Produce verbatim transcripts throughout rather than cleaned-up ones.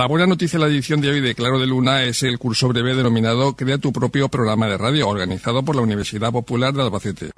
La buena noticia de la edición de hoy de Claro de Luna es el curso breve denominado Crea tu propio programa de radio, organizado por la Universidad Popular de Albacete.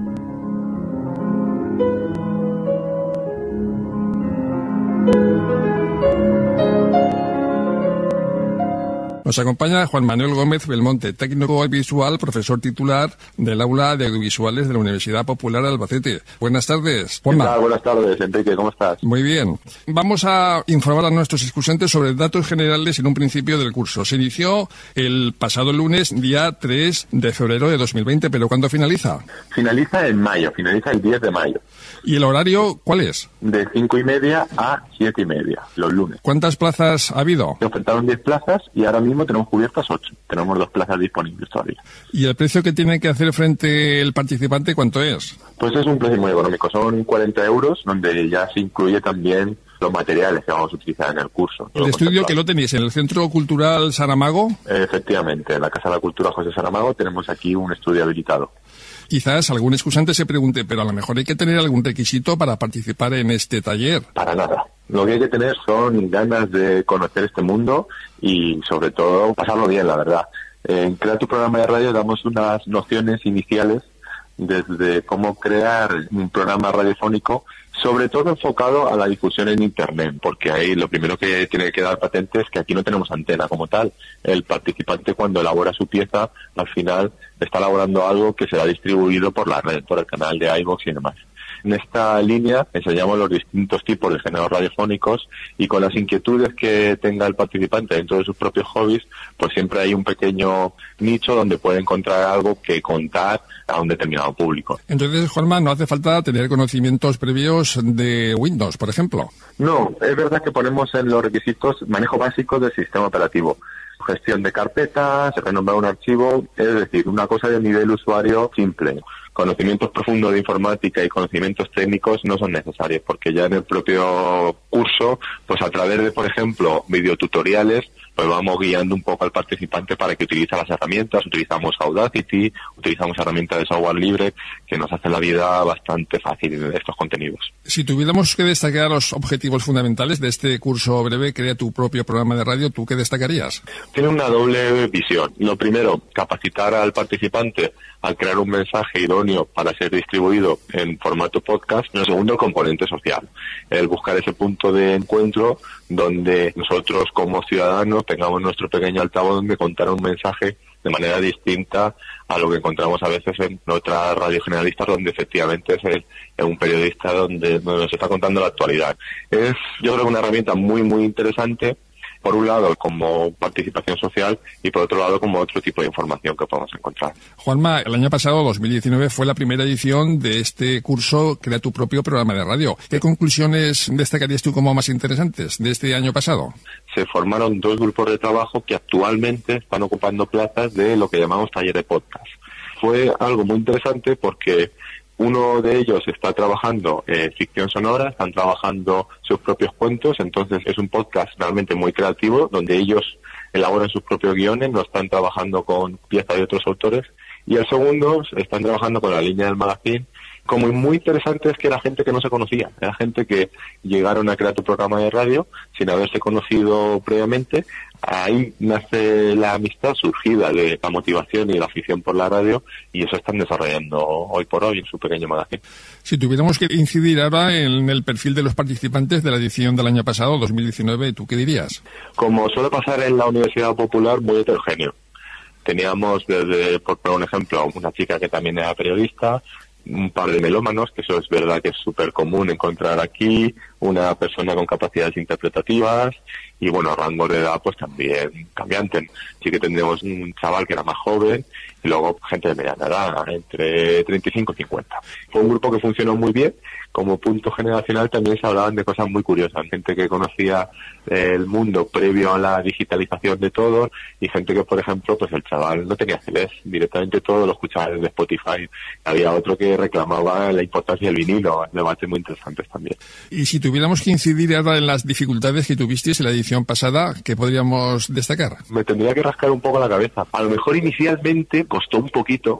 Nos acompaña Juan Manuel Gómez Belmonte, técnico visual, profesor titular del Aula de Audiovisuales de la Universidad Popular de Albacete. Buenas tardes, Juanma. ¿Qué tal? Buenas tardes, Enrique, ¿cómo estás? Muy bien. Vamos a informar a nuestros excursantes sobre datos generales en un principio del curso. Se inició el pasado lunes, día tres de febrero de dos mil veinte, pero ¿cuándo finaliza? Finaliza en mayo, finaliza el diez de mayo. ¿Y el horario cuál es? De cinco y media a siete y media, los lunes. ¿Cuántas plazas ha habido? Se ofertaron diez plazas y ahora mismo tenemos cubiertas ocho. Tenemos dos plazas disponibles todavía. ¿Y el precio que tiene que hacer frente el participante cuánto es? Pues es un precio muy económico, son cuarenta euros, donde ya se incluye también los materiales que vamos a utilizar en el curso. ¿El estudio que lo tenéis en el Centro Cultural Saramago? Efectivamente, en la Casa de la Cultura José Saramago tenemos aquí un estudio habilitado. Quizás algún excursante se pregunte, pero a lo mejor hay que tener algún requisito para participar en este taller. Para nada. Lo que hay que tener son ganas de conocer este mundo y, sobre todo, pasarlo bien, la verdad. En Crea tu programa de radio damos unas nociones iniciales desde cómo crear un programa radiofónico, sobre todo enfocado a la difusión en Internet, porque ahí lo primero que tiene que dar patente es que aquí no tenemos antena como tal. El participante, cuando elabora su pieza, al final está elaborando algo que será distribuido por la red, por el canal de iVoox y demás. En esta línea enseñamos los distintos tipos de géneros radiofónicos y con las inquietudes que tenga el participante dentro de sus propios hobbies, pues siempre hay un pequeño nicho donde puede encontrar algo que contar a un determinado público. Entonces, Juanma, no hace falta tener conocimientos previos de Windows, por ejemplo. No, es verdad que ponemos en los requisitos manejo básico del sistema operativo. Gestión de carpetas, renombrar un archivo, es decir, una cosa de nivel usuario simple. Conocimientos profundos de informática y conocimientos técnicos no son necesarios, porque ya en el propio curso, pues a través de, por ejemplo, videotutoriales, pues vamos guiando un poco al participante para que utilice las herramientas. Utilizamos Audacity, utilizamos herramientas de software libre que nos hacen la vida bastante fácil en estos contenidos. Si tuviéramos que destacar los objetivos fundamentales de este curso breve, Crea tu propio programa de radio, ¿tú qué destacarías? Tiene una doble visión. Lo primero, capacitar al participante al crear un mensaje idóneo para ser distribuido en formato podcast. Y lo segundo, el componente social. El buscar ese punto de encuentro donde nosotros como ciudadanos tengamos nuestro pequeño altavoz donde contar un mensaje de manera distinta a lo que encontramos a veces en otras radios generalistas, donde efectivamente es, el, es un periodista donde, donde nos está contando la actualidad. Es, yo creo, una herramienta muy, muy interesante, por un lado como participación social y por otro lado como otro tipo de información que podemos encontrar. Juanma, el año pasado, dos mil diecinueve, fue la primera edición de este curso Crea tu propio programa de radio. ¿Qué conclusiones destacarías tú como más interesantes de este año pasado? Se formaron dos grupos de trabajo que actualmente están ocupando plazas de lo que llamamos taller de podcast. Fue algo muy interesante porque uno de ellos está trabajando eh, ficción sonora, están trabajando sus propios cuentos, entonces es un podcast realmente muy creativo, donde ellos elaboran sus propios guiones, no están trabajando con piezas de otros autores. Y el segundo, están trabajando con la línea del magazine. Como muy interesante es que era gente que no se conocía, era gente que llegaron a crear tu programa de radio sin haberse conocido previamente. Ahí nace la amistad surgida de la motivación y la afición por la radio, y eso están desarrollando hoy por hoy en su pequeño magazine. Si tuviéramos que incidir ahora en el perfil de los participantes de la edición del año pasado, dos mil diecinueve, ¿tú qué dirías? Como suele pasar en la Universidad Popular, muy heterogéneo. Teníamos desde, por poner un ejemplo, una chica que también era periodista, un par de melómanos, que eso es verdad que es súper común encontrar aquí, una persona con capacidades interpretativas y, bueno, rango de edad pues también cambiante. Sí que tendríamos un chaval que era más joven y luego gente de mediana edad, entre treinta y cinco y cincuenta. Fue un grupo que funcionó muy bien. Como punto generacional también se hablaban de cosas muy curiosas, gente que conocía el mundo previo a la digitalización de todo y gente que, por ejemplo, pues el chaval no tenía C Ds, directamente todo lo escuchaba desde Spotify. Había otro que reclamaba la importancia del vinilo, debates muy interesantes también. Y si tuviéramos que incidir ahora en las dificultades que tuvisteis en la edición pasada, ¿qué podríamos destacar? Me tendría que rascar un poco la cabeza. A lo mejor inicialmente costó un poquito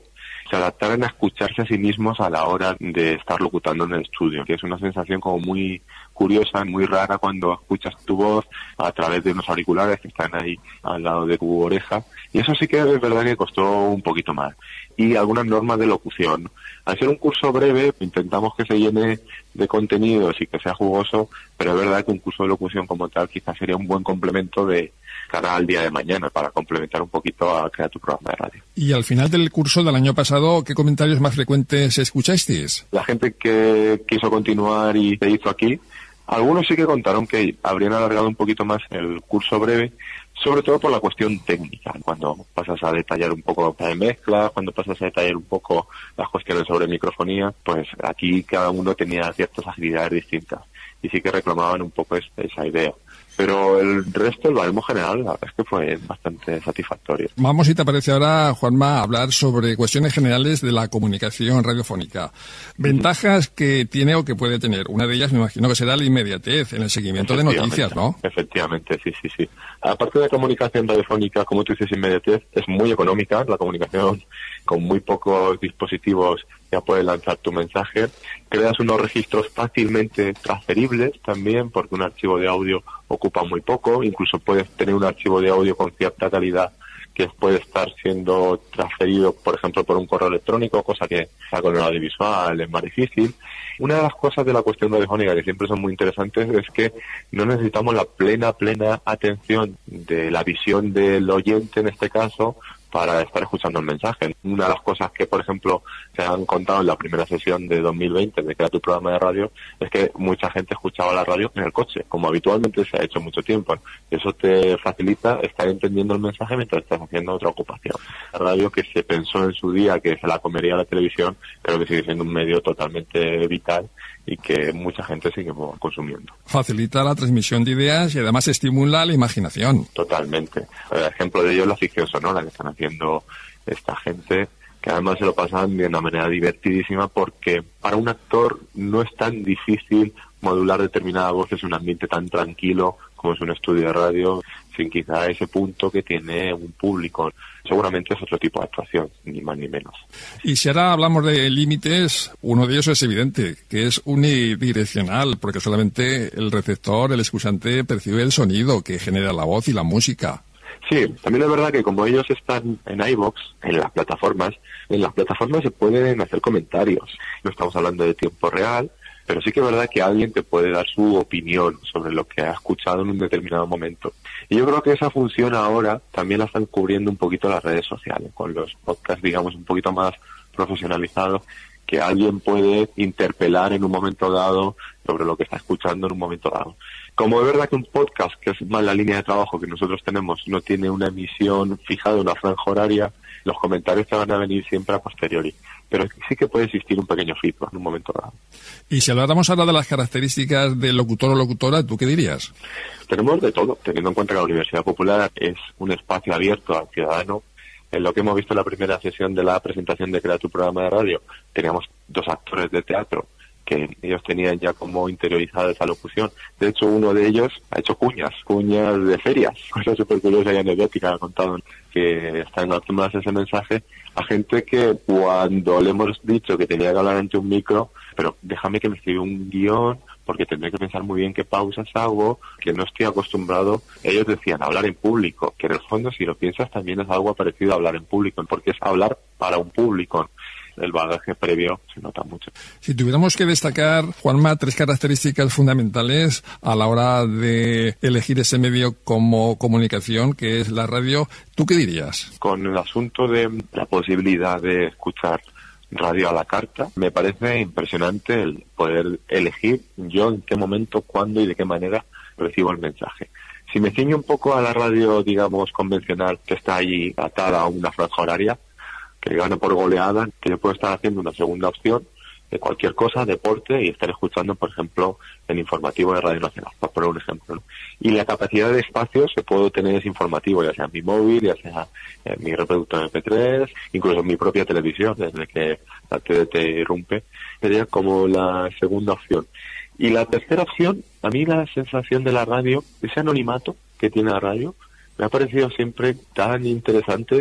se adaptaran a escucharse a sí mismos a la hora de estar locutando en el estudio, que es una sensación como muy curiosa, muy rara cuando escuchas tu voz a través de unos auriculares que están ahí al lado de tu oreja, y eso sí que es verdad que costó un poquito más. Y algunas normas de locución. Al ser un curso breve, intentamos que se llene de contenidos y que sea jugoso, pero es verdad que un curso de locución como tal quizás sería un buen complemento de cara al día de mañana, para complementar un poquito a crear tu programa de radio. Y al final del curso del año pasado, ¿qué comentarios más frecuentes escuchasteis? La gente que quiso continuar y se hizo aquí, algunos sí que contaron que habrían alargado un poquito más el curso breve, sobre todo por la cuestión técnica, cuando pasas a detallar un poco de mezcla, cuando pasas a detallar un poco las cuestiones sobre microfonía, pues aquí cada uno tenía ciertas agilidades distintas y sí que reclamaban un poco esa idea. Pero el resto, el baremo general, la verdad es que fue bastante satisfactorio. Vamos, si te parece ahora, Juanma, a hablar sobre cuestiones generales de la comunicación radiofónica. Ventajas que tiene o que puede tener. Una de ellas, me imagino que será la inmediatez en el seguimiento de noticias, ¿no? Efectivamente, sí, sí, sí. Aparte de comunicación radiofónica, como tú dices, inmediatez, es muy económica. La comunicación, con muy pocos dispositivos, ya puedes lanzar tu mensaje. Creas unos registros fácilmente transferibles también, porque un archivo de audio ocupa muy poco. Incluso puedes tener un archivo de audio con cierta calidad que puede estar siendo transferido, por ejemplo, por un correo electrónico, cosa que con el audiovisual es más difícil. Una de las cosas de la cuestión radiofónica que siempre son muy interesantes es que no necesitamos la plena, plena atención de la visión del oyente, en este caso, para estar escuchando el mensaje. Una de las cosas que, por ejemplo, se han contado en la primera sesión de dos mil veinte de Crea tu programa de radio, es que mucha gente escuchaba la radio en el coche, como habitualmente se ha hecho mucho tiempo. Eso te facilita estar entendiendo el mensaje mientras estás haciendo otra ocupación. La radio, que se pensó en su día que se la comería la televisión, creo que sigue siendo un medio totalmente vital y que mucha gente sigue consumiendo. Facilita la transmisión de ideas y además estimula la imaginación. Totalmente. El ejemplo de ello es la ficción sonora que están haciendo esta gente, que además se lo pasan de una manera divertidísima, porque para un actor no es tan difícil modular determinadas voces en un ambiente tan tranquilo como es un estudio de radio, sin quizá ese punto que tiene un público. Seguramente es otro tipo de actuación, ni más ni menos. Y si ahora hablamos de límites, uno de ellos es evidente, que es unidireccional, porque solamente el receptor, el escuchante, percibe el sonido que genera la voz y la música. Sí, también es verdad que como ellos están en iVoox, en las plataformas, en las plataformas se pueden hacer comentarios. No estamos hablando de tiempo real, pero sí que es verdad que alguien te puede dar su opinión sobre lo que ha escuchado en un determinado momento. Y yo creo que esa función ahora también la están cubriendo un poquito las redes sociales, con los podcasts, digamos, un poquito más profesionalizados, que alguien puede interpelar en un momento dado sobre lo que está escuchando en un momento dado. Como es verdad que un podcast, que es más la línea de trabajo que nosotros tenemos, no tiene una emisión fijada, una franja horaria, los comentarios te van a venir siempre a posteriori. Pero sí que puede existir un pequeño feedback en un momento dado. Y si habláramos ahora de las características del locutor o locutora, ¿tú qué dirías? Tenemos de todo, teniendo en cuenta que la Universidad Popular es un espacio abierto al ciudadano. En lo que hemos visto en la primera sesión de la presentación de Crea tu programa de radio, teníamos dos actores de teatro que ellos tenían ya como interiorizada esa locución. De hecho, uno de ellos ha hecho cuñas, cuñas de ferias, cosa súper curiosa y anecdótica, ha contado, que están acostumbrados a ese mensaje, a gente que cuando le hemos dicho que tenía que hablar ante un micro, pero déjame que me escriba un guión, porque tendré que pensar muy bien qué pausas hago, que no estoy acostumbrado. Ellos decían hablar en público, que en el fondo, si lo piensas, también es algo parecido a hablar en público, porque es hablar para un público. El bagaje previo se nota mucho. Si tuviéramos que destacar, Juanma, tres características fundamentales a la hora de elegir ese medio como comunicación, que es la radio, ¿tú qué dirías? Con el asunto de la posibilidad de escuchar radio a la carta, me parece impresionante el poder elegir yo en qué momento, cuándo y de qué manera recibo el mensaje. Si me ciño un poco a la radio, digamos, convencional, que está ahí atada a una franja horaria, que gana por goleada, que yo puedo estar haciendo una segunda opción de cualquier cosa, deporte, y estar escuchando, por ejemplo, el informativo de Radio Nacional, para poner un ejemplo, ¿no? Y la capacidad de espacios que puedo tener ese informativo, ya sea en mi móvil, ya sea en mi reproductor eme pe tres, incluso en mi propia televisión, desde que la te de te irrumpe, sería como la segunda opción. Y la tercera opción, a mí la sensación de la radio, ese anonimato que tiene la radio, me ha parecido siempre tan interesante,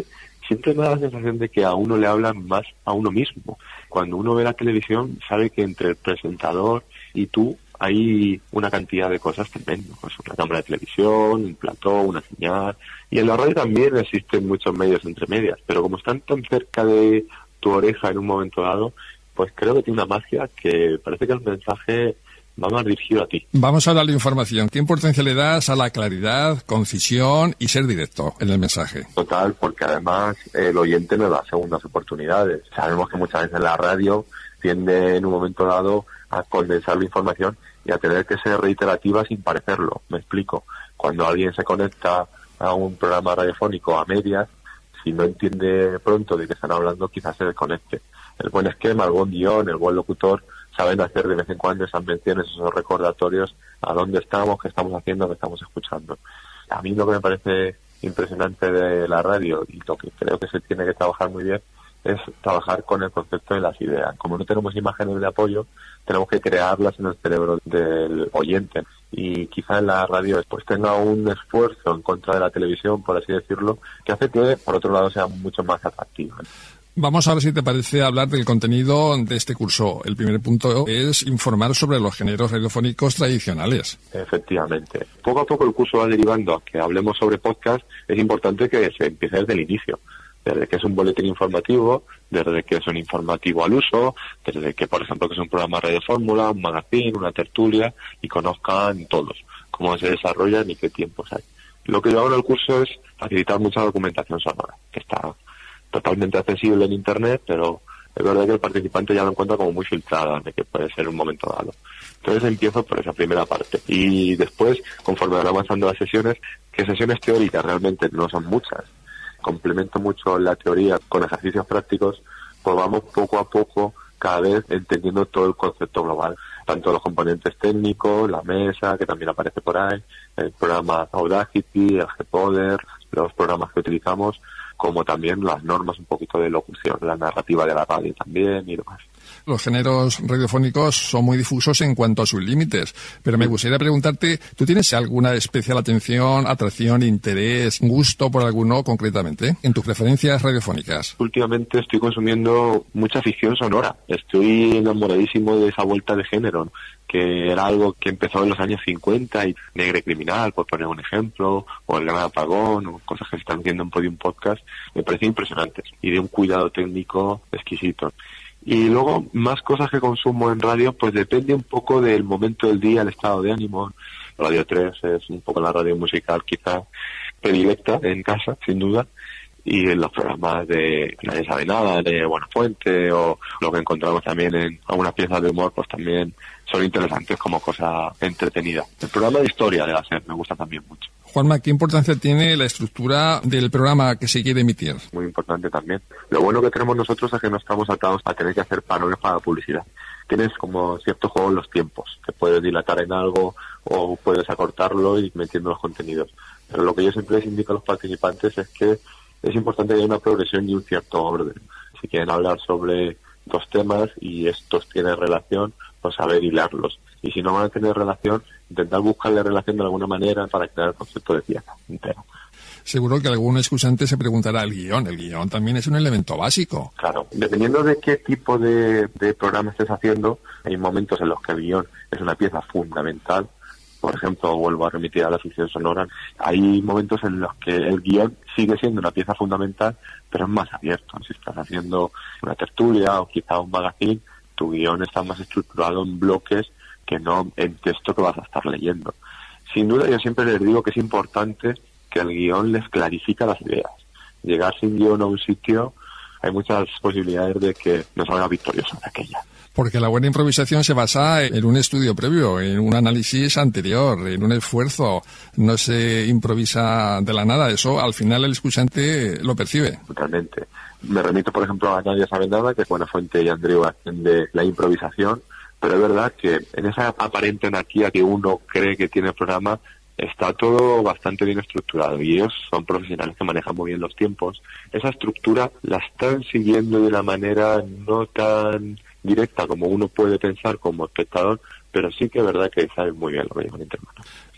siempre me da la sensación de que a uno le hablan más a uno mismo. Cuando uno ve la televisión, sabe que entre el presentador y tú hay una cantidad de cosas tremendas. Pues una cámara de televisión, un plató, una señal. Y en la radio también existen muchos medios entre medias, pero como están tan cerca de tu oreja en un momento dado, pues creo que tiene una magia que parece que el mensaje va más dirigido a ti. Vamos a darle información. ¿Qué importancia le das a la claridad, concisión y ser directo en el mensaje? Total, porque además el oyente nos da segundas oportunidades. Sabemos que muchas veces la radio tiende en un momento dado a condensar la información y a tener que ser reiterativa sin parecerlo. Me explico. Cuando alguien se conecta a un programa radiofónico a medias, si no entiende pronto de qué están hablando, quizás se desconecte. El buen esquema, el buen guión, el buen locutor saben hacer de vez en cuando esas menciones, esos recordatorios a dónde estamos, qué estamos haciendo, qué estamos escuchando. A mí lo que me parece impresionante de la radio y lo que creo que se tiene que trabajar muy bien es trabajar con el concepto de las ideas. Como no tenemos imágenes de apoyo, tenemos que crearlas en el cerebro del oyente. Y quizá en la radio pues tenga un esfuerzo en contra de la televisión, por así decirlo, que hace que, por otro lado, sea mucho más atractiva. Vamos ahora, si te parece, a hablar del contenido de este curso. El primer punto es informar sobre los géneros radiofónicos tradicionales. Efectivamente. Poco a poco el curso va derivando a que hablemos sobre podcast. Es importante que se empiece desde el inicio. Desde que es un boletín informativo, desde que es un informativo al uso, desde que, por ejemplo, que es un programa de Radio Fórmula, un magazine, una tertulia, y conozcan todos cómo se desarrollan y qué tiempos hay. Lo que yo hago en el curso es facilitar mucha documentación sonora, que está totalmente accesible en Internet, pero es verdad que el participante ya lo encuentra como muy filtrada, de que puede ser un momento dado. Entonces empiezo por esa primera parte. Y después, conforme van avanzando las sesiones, que sesiones teóricas realmente no son muchas, complemento mucho la teoría con ejercicios prácticos, pues vamos poco a poco cada vez entendiendo todo el concepto global, tanto los componentes técnicos, la mesa, que también aparece por ahí, el programa Audacity, el Gpoder, los programas que utilizamos, como también las normas un poquito de locución, la narrativa de la radio también y demás. Los géneros radiofónicos son muy difusos en cuanto a sus límites, pero me gustaría preguntarte, ¿tú tienes alguna especial atención, atracción, interés, gusto por alguno concretamente en tus preferencias radiofónicas? Últimamente estoy consumiendo mucha ficción sonora. Estoy enamoradísimo de esa vuelta de género, que era algo que empezó en los años cincuenta, y Negre Criminal, por poner un ejemplo, o El Gran Apagón, o cosas que se están viendo en Podium Podcast, me parecen impresionantes y de un cuidado técnico exquisito. Y luego, más cosas que consumo en radio, pues depende un poco del momento del día, el estado de ánimo. Radio tres es un poco la radio musical quizá predilecta en casa, sin duda, y en los programas de Nadie Sabe Nada, de Buenafuente, o lo que encontramos también en algunas piezas de humor, pues también son interesantes como cosa entretenida. El programa de historia de la SER me gusta también mucho. Juanma, ¿qué importancia tiene la estructura del programa que se quiere emitir? Muy importante también. Lo bueno que tenemos nosotros es que no estamos atados a tener que hacer parones para la publicidad. Tienes como cierto juego en los tiempos, que puedes dilatar en algo o puedes acortarlo y metiendo los contenidos. Pero lo que yo siempre les indico a los participantes es que es importante que haya una progresión y un cierto orden. Si quieren hablar sobre dos temas y estos tienen relación, pues saber hilarlos. Y si no van a tener relación, intentar buscarle relación de alguna manera para crear el concepto de pieza entero. Seguro que algún escuchante se preguntará el guión. El guión también es un elemento básico. Claro, dependiendo de qué tipo de, de programa estés haciendo, hay momentos en los que el guión es una pieza fundamental. Por ejemplo, vuelvo a remitir a la ficción sonora. Hay momentos en los que el guión sigue siendo una pieza fundamental, pero es más abierto. Si estás haciendo una tertulia o quizá un magazine, tu guión está más estructurado en bloques que no en texto que vas a estar leyendo. Sin duda, yo siempre les digo que es importante que el guión les clarifica las ideas. Llegar sin guión a un sitio, hay muchas posibilidades de que no salga victorioso de aquella. Porque la buena improvisación se basa en un estudio previo, en un análisis anterior, en un esfuerzo. No se improvisa de la nada. Eso, al final, el escuchante lo percibe. Totalmente. Me remito, por ejemplo, a Nadie Sabe Nada, que es Buenafuente y Andreu hacen de la improvisación. Pero es verdad que en esa aparente anarquía que uno cree que tiene el programa, está todo bastante bien estructurado y ellos son profesionales que manejan muy bien los tiempos. Esa estructura la están siguiendo de una manera no tan directa como uno puede pensar como espectador, pero sí que es verdad que saben muy bien lo que llevan entre manos.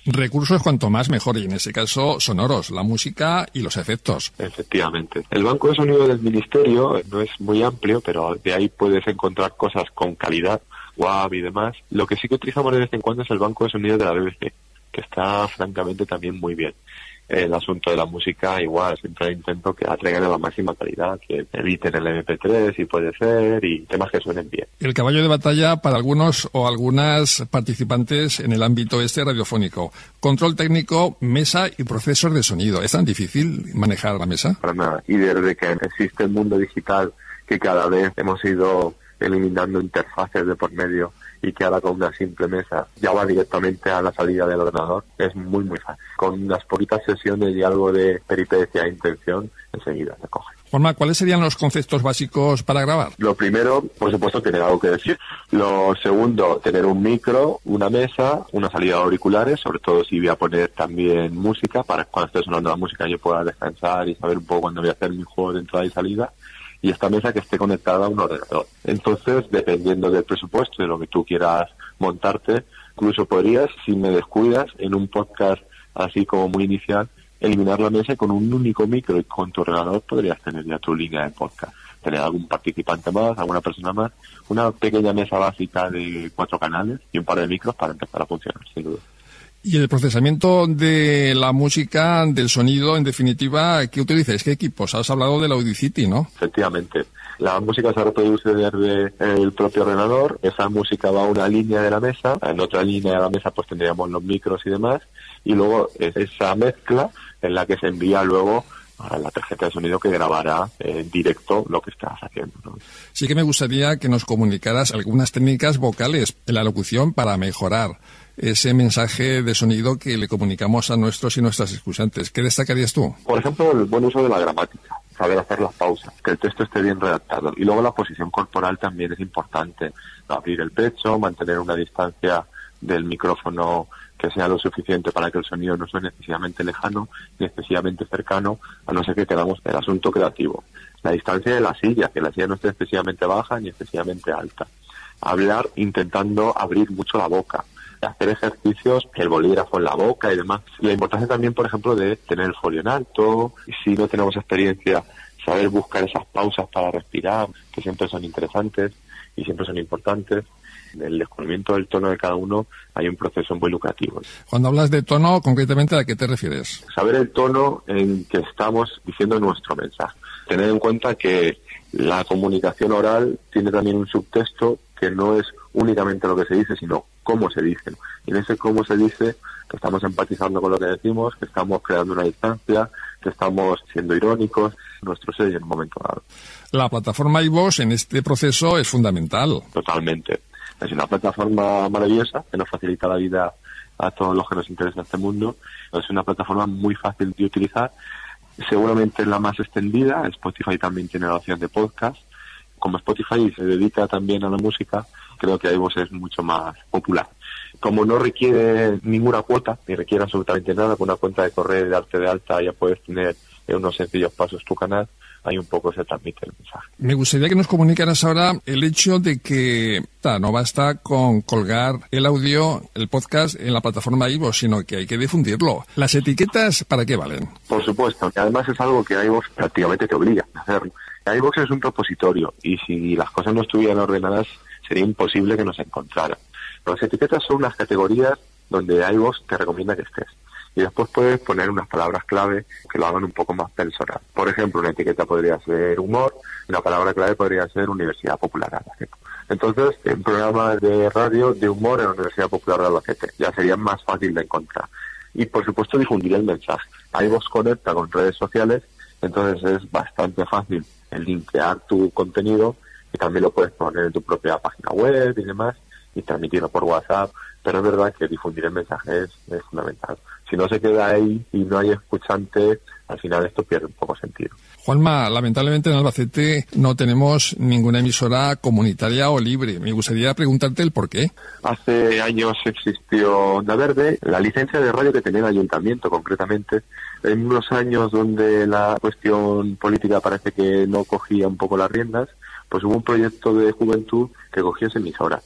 Recursos cuanto más mejor, y en ese caso sonoros, la música y los efectos. Efectivamente. El banco de sonido del Ministerio no es muy amplio, pero de ahí puedes encontrar cosas con calidad, W A V y demás. Lo que sí que utilizamos de vez en cuando es el banco de sonido de la B B C, que está francamente también muy bien. El asunto de la música, igual, siempre intento que la traigan a la máxima calidad, que eviten el eme pe tres si puede ser, y temas que suenen bien. El caballo de batalla para algunos o algunas participantes en el ámbito este radiofónico. Control técnico, mesa y procesos de sonido. ¿Es tan difícil manejar la mesa? Para nada. Y desde que existe el mundo digital, que cada vez hemos ido eliminando interfaces de por medio, y que ahora con una simple mesa ya va directamente a la salida del ordenador, es muy muy fácil. Con unas poquitas sesiones y algo de peripecia e intención, enseguida se coge. Juanma, ¿cuáles serían los conceptos básicos para grabar? Lo primero, por supuesto, tener algo que decir. Lo segundo, tener un micro, una mesa, una salida de auriculares, sobre todo si voy a poner también música, para que cuando esté sonando la música yo pueda descansar y saber un poco cuándo voy a hacer mi juego de entrada y salida. Y esta mesa que esté conectada a un ordenador. Entonces, dependiendo del presupuesto, de lo que tú quieras montarte, incluso podrías, si me descuidas, en un podcast así como muy inicial, eliminar la mesa y con un único micro y con tu ordenador podrías tener ya tu línea de podcast. Tener algún participante más, alguna persona más, una pequeña mesa básica de cuatro canales y un par de micros para empezar a funcionar, sin duda. Y el procesamiento de la música, del sonido, en definitiva, ¿qué utilizáis? ¿Qué equipos? Has hablado del Audacity, ¿no? Efectivamente. La música se reproduce desde el propio ordenador. Esa música va a una línea de la mesa. En otra línea de la mesa pues tendríamos los micros y demás. Y luego es esa mezcla en la que se envía luego a la tarjeta de sonido que grabará en directo lo que estás haciendo, ¿no? Sí que me gustaría que nos comunicaras algunas técnicas vocales en la locución para mejorar ese mensaje de sonido que le comunicamos a nuestros y nuestras escuchantes. ¿Qué destacarías tú? Por ejemplo, el buen uso de la gramática, saber hacer las pausas, que el texto esté bien redactado. Y luego la posición corporal también es importante. Abrir el pecho, mantener una distancia del micrófono que sea lo suficiente para que el sonido no suene excesivamente lejano ni excesivamente cercano, a no ser que queramos el asunto creativo. La distancia de la silla, que la silla no esté excesivamente baja ni excesivamente alta. Hablar intentando abrir mucho la boca. Hacer ejercicios, el bolígrafo en la boca y demás. La importancia también, por ejemplo, de tener el folio en alto, y si no tenemos experiencia, saber buscar esas pausas para respirar, que siempre son interesantes y siempre son importantes. En el descubrimiento del tono de cada uno hay un proceso muy lucrativo. Cuando hablas de tono, concretamente, ¿a qué te refieres? Saber el tono en que estamos diciendo nuestro mensaje. Tener en cuenta que la comunicación oral tiene también un subtexto que no es únicamente lo que se dice, sino cómo se dice. Y en ese cómo se dice, que estamos empatizando con lo que decimos, que estamos creando una distancia, que estamos siendo irónicos, nuestro sello en un momento dado. La plataforma iVoox en este proceso es fundamental. Totalmente. Es una plataforma maravillosa que nos facilita la vida a todos los que nos interesa este mundo. Es una plataforma muy fácil de utilizar. Seguramente es la más extendida. Spotify también tiene la opción de podcast. Como Spotify se dedica también a la música, creo que iVoox es mucho más popular. Como no requiere ninguna cuota, ni requiere absolutamente nada, con una cuenta de correo y darte de alta ya puedes tener en unos sencillos pasos tu canal, ahí un poco se transmite el mensaje. Me gustaría que nos comunicaras ahora el hecho de que ta, no basta con colgar el audio, el podcast en la plataforma iVoox, sino que hay que difundirlo. ¿Las etiquetas para qué valen? Por supuesto, que además es algo que iVoox prácticamente te obliga a hacerlo. iVoox es un repositorio y si las cosas no estuvieran ordenadas sería imposible que nos encontraran. Las etiquetas son unas categorías donde iVoox te recomienda que estés. Y después puedes poner unas palabras clave que lo hagan un poco más personal. Por ejemplo, una etiqueta podría ser humor, y una palabra clave podría ser Universidad Popular de Albacete. Entonces, en programas de radio de humor en la Universidad Popular de Albacete ya sería más fácil de encontrar. Y, por supuesto, difundir el mensaje. iVoox conecta con redes sociales, entonces es bastante fácil el linkear tu contenido y también lo puedes poner en tu propia página web y demás y transmitirlo por WhatsApp, pero es verdad que difundir el mensaje es, es fundamental. Si no se queda ahí y no hay escuchante, al final esto pierde un poco sentido. Juanma, lamentablemente en Albacete no tenemos ninguna emisora comunitaria o libre. Me gustaría preguntarte el por qué. Hace años existió Onda Verde, la licencia de radio que tenía el ayuntamiento concretamente. En unos años donde la cuestión política parece que no cogía un poco las riendas, pues hubo un proyecto de juventud que cogió esa emisora.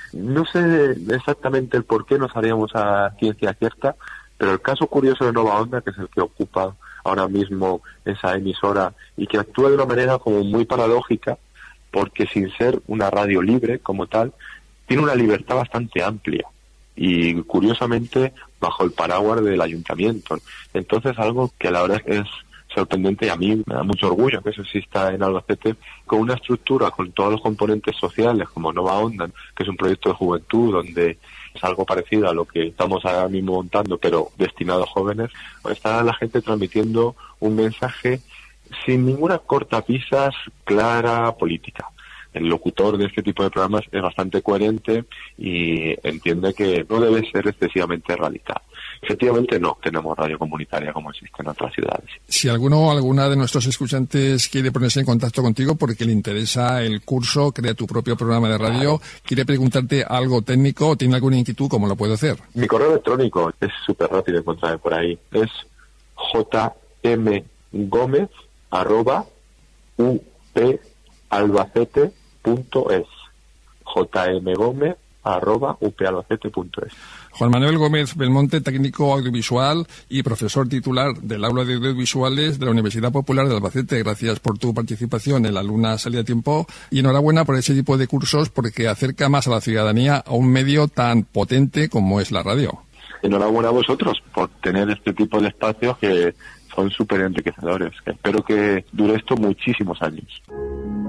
No sé exactamente el por qué nos haríamos a ciencia cierta, pero el caso curioso de Nova Onda, que es el que ocupa ahora mismo esa emisora y que actúa de una manera como muy paradójica, porque sin ser una radio libre como tal, tiene una libertad bastante amplia y curiosamente bajo el paraguas del ayuntamiento. Entonces algo que la verdad es sorprendente y a mí me da mucho orgullo que eso exista en Albacete, con una estructura con todos los componentes sociales como Nova Onda, que es un proyecto de juventud donde es algo parecido a lo que estamos ahora mismo montando pero destinado a jóvenes. Está la gente transmitiendo un mensaje sin ninguna cortapisas clara política. El locutor de este tipo de programas es bastante coherente y entiende que no debe ser excesivamente radical. Efectivamente no tenemos radio comunitaria como existe en otras ciudades. Si alguno o alguna de nuestros escuchantes quiere ponerse en contacto contigo porque le interesa el curso, crea tu propio programa de radio, claro, quiere preguntarte algo técnico o tiene alguna inquietud, ¿cómo lo puede hacer? Mi correo electrónico es súper rápido encontrarme por ahí. Es jmgomez arroba upalbacete punto es jmgomez arroba upalbacete punto es. Juan Manuel Gómez Belmonte, técnico audiovisual y profesor titular del Aula de Audiovisuales de la Universidad Popular de Albacete. Gracias por tu participación en la Luna Salida a Tiempo y enhorabuena por ese tipo de cursos porque acerca más a la ciudadanía a un medio tan potente como es la radio. Enhorabuena a vosotros por tener este tipo de espacios que son súper enriquecedores. Espero que dure esto muchísimos años.